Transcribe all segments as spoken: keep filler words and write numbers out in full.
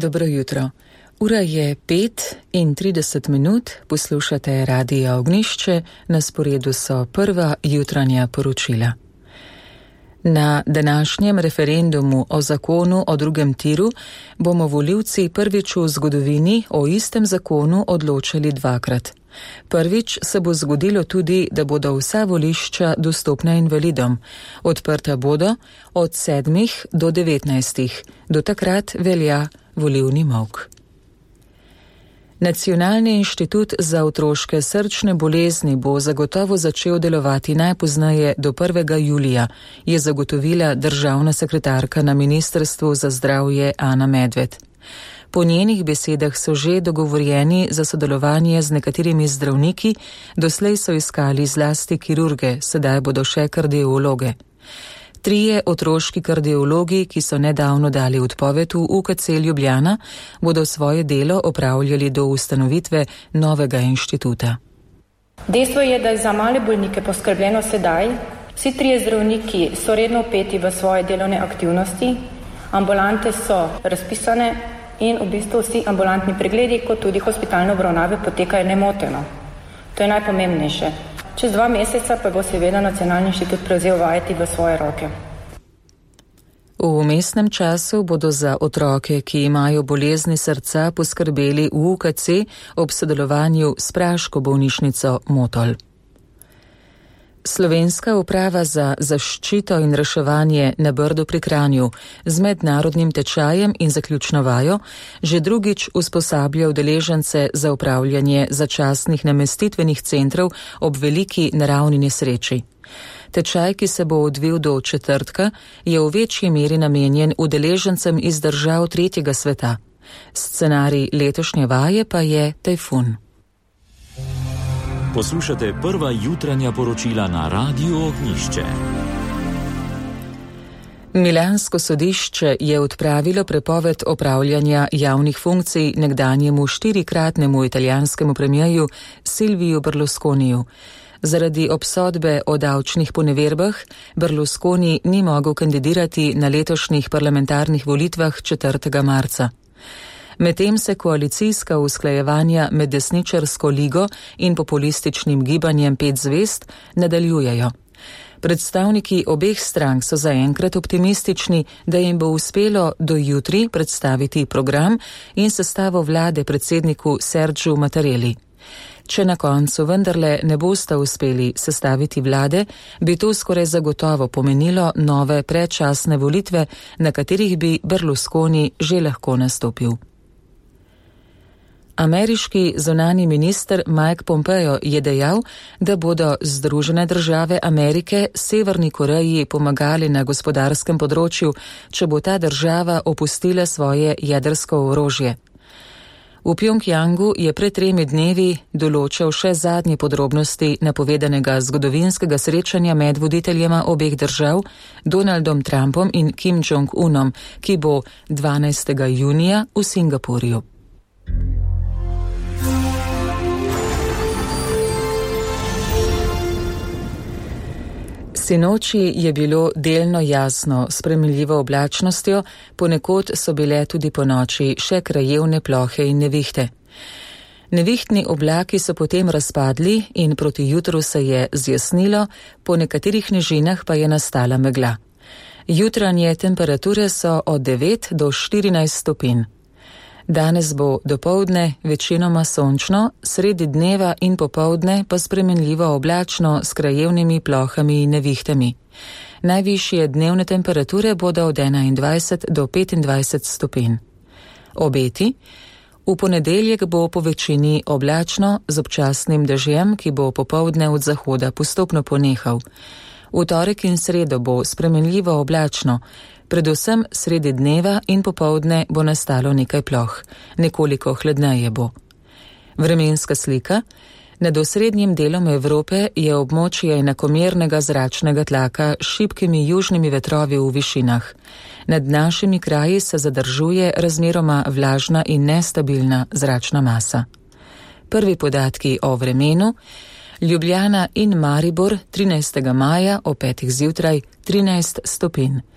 Dobro jutro. Ura je pet in trideset minut, poslušate Radio Ognjišče, na sporedu so prva jutranja poročila. Na današnjem referendumu o zakonu o drugem tiru bomo volivci prvič v zgodovini o istem zakonu odločali dvakrat. Prvič se bo zgodilo tudi, da bodo vsa volišča dostopna invalidom. Odprta bodo od sedmih do devetnajstih. Do takrat velja volilni molk. Nacionalni inštitut za otroške srčne bolezni bo zagotovo začel delovati najpozneje do prvega julija, je zagotovila državna sekretarka na Ministrstvu za zdravje Ana Medved. Po njenih besedah so že dogovorjeni za sodelovanje z nekaterimi zdravniki, doslej so iskali zlasti kirurge, sedaj bodo še kardiologe. Trije otroški kardiologi, ki so nedavno dali odpoved v U K C Ljubljana, bodo svoje delo opravljali do ustanovitve novega inštituta. Dejstvo je, da je za male bolnike poskrbljeno sedaj. Vsi trije zdravniki so redno vpeti v svoje delovne aktivnosti, ambulante so razpisane in v bistvu vsi ambulantni pregledi, kot tudi hospitalne obravnave potekajo nemoteno. To je najpomembnejše. Čez dva meseca pa bo seveda Nacionalni inštitut prevzel vajeti v svoje roke. V vmesnem času bodo za otroke, ki imajo bolezni srca, poskrbeli v U K C ob sodelovanju s praško bolnišnico Motol. Slovenska uprava za zaščito in reševanje na Brdu pri Kranju z mednarodnim tečajem in zaključno vajo že drugič usposablja udeležence za upravljanje začasnih namestitvenih centrov ob veliki naravni nesreči. Tečaj, ki se bo odvil do četrtka, je v večji meri namenjen udeležencem iz držav tretjega sveta. Scenarij letošnje vaje pa je tajfun. Poslušate prva jutranja poročila na Radiu Ognjišče. Milansko sodišče je odpravilo prepoved opravljanja javnih funkcij nekdanjemu štirikratnemu italijanskemu premierju Silviju Berlusconiju. Zaradi obsodbe o davčnih poneverbah Berlusconi ni mogel kandidirati na letošnjih parlamentarnih volitvah četrtega marca. Medtem se koalicijska usklajevanja med desničarsko ligo in populističnim gibanjem Pet zvezd nadaljujejo. Predstavniki obeh strank so zaenkrat optimistični, da jim bo uspelo do jutri predstaviti program in sestavo vlade predsedniku Sergiu Mattarelli. Če na koncu vendarle ne bosta uspeli sestaviti vlade, bi to skoraj zagotovo pomenilo nove predčasne volitve, na katerih bi Berlusconi že lahko nastopil. Ameriški zunanji minister Mike Pompeo je dejal, da bodo Združene države Amerike Severni Koreji pomagali na gospodarskem področju, če bo ta država opustila svoje jedrsko orožje. V Pjongjangu je pred tremi dnevi določil še zadnje podrobnosti napovedanega zgodovinskega srečanja med voditeljema obeh držav, Donaldom Trumpom in Kim Jong-unom, ki bo dvanajstega junija v Singapurju. Sinoči je bilo delno jasno, s spremljivo oblačnostjo, ponekod so bile tudi ponoči še krajevne plohe in nevihte. Nevihtni oblaki so potem razpadli in proti jutru se je zjasnilo, po nekaterih nižinah pa je nastala megla. Jutranje temperature so od devet do štirinajst stopinj. Danes bo dopoldne večinoma sončno, sredi dneva in popoldne pa spremenljivo oblačno s krajevnimi plohami in nevihtami. Najvišje dnevne temperature bodo od enaindvajset do petindvajset stopinj. Obeti: v ponedeljek bo po večini oblačno z občasnim dežjem, ki bo popoldne od zahoda postopno ponehal. V torek in sredo bo spremenljivo oblačno, predvsem sredi dneva in popoldne bo nastalo nekaj ploh, nekoliko hladneje bo. Vremenska slika: nad osrednjim delom Evrope je območje enakomernega zračnega tlaka s šibkimi južnimi vetrovi v višinah. Nad našimi kraji se zadržuje razmeroma vlažna in nestabilna zračna masa. Prvi podatki o vremenu: Ljubljana in Maribor trinajstega maja ob petih zjutraj trinajst stopinj.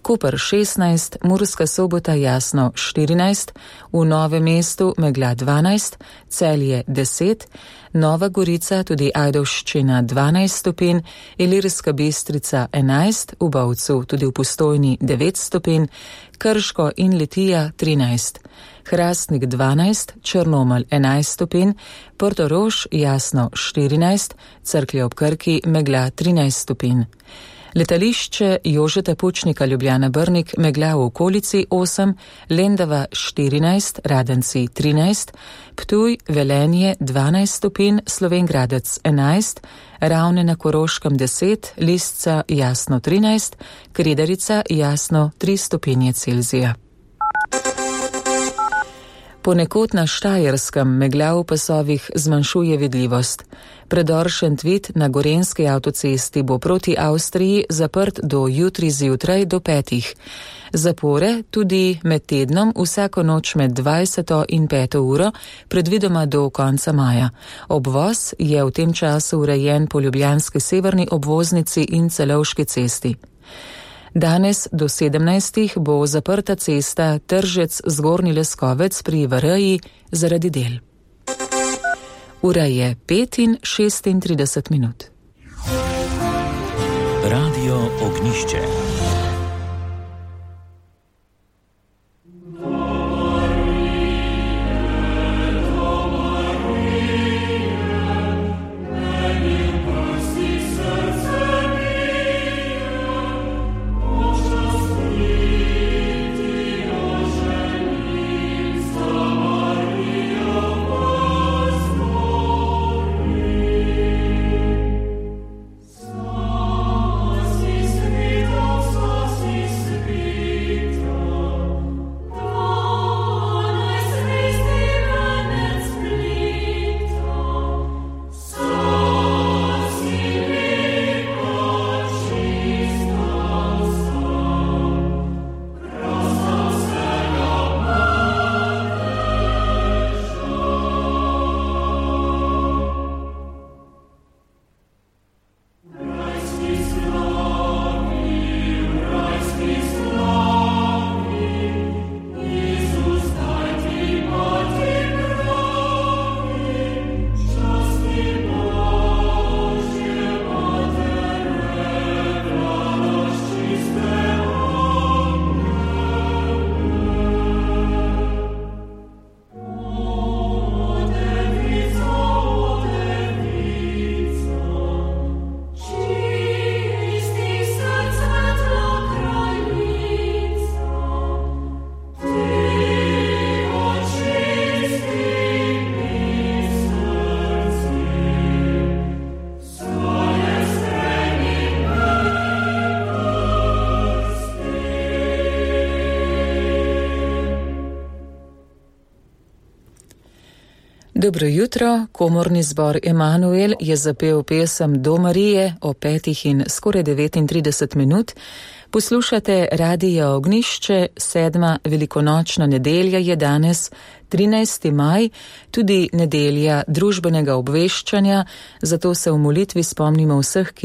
Koper šestnajst, Murska Sobota jasno štirinajst, v Novem mestu megla dvanajst, Celje deset, Nova Gorica, tudi Ajdovščina dvanajst stopinj, Ilirska Bistrica enajst, v Bovcu, tudi v Postojni devet stopinj, Krško in Litija trinajst, Hrastnik dvanajst, Črnomelj enajst stopinj, Portorož jasno štirinajst, Cerklje ob Krki megla trinajst stopinj. Letališče Jožeta Pučnika Ljubljana Brnik megla v okolici osem, Lendava štirinajst, Radenci trinajst, Ptuj, Velenje dvanajst stopinj, Slovenj Gradec enajst, Ravne na Koroškem deset, Lisca jasno trinajst, Kredarica jasno tri stopinje Celzija. Ponekod na Štajerskem megla v pasovih zmanjšuje vidljivost. Predor Šentvid na Gorenjski avtocesti bo proti Avstriji zaprt do jutri zjutraj do petih. Zapore tudi med tednom vsako noč med dvajseto in peto uro, predvidoma do konca maja. Obvoz je v tem času urejen po ljubljanski severni obvoznici in Celovški cesti. Danes do sedemnajstih bo zaprta cesta Tržec Zgornji Leskovec pri Vareji zaradi del. Ura je pet in šestintrideset minut. Radio Ognjišče. Dobro jutro, komorni zbor Emanuel je zapel pesem Do Marije o petih in skoraj devetintrideset minut. Poslušate Radio Ognjišče, sedma velikonočna nedelja je danes, trinajsti maj, tudi nedelja družbenega obveščanja, zato se v molitvi spomnimo vseh, ki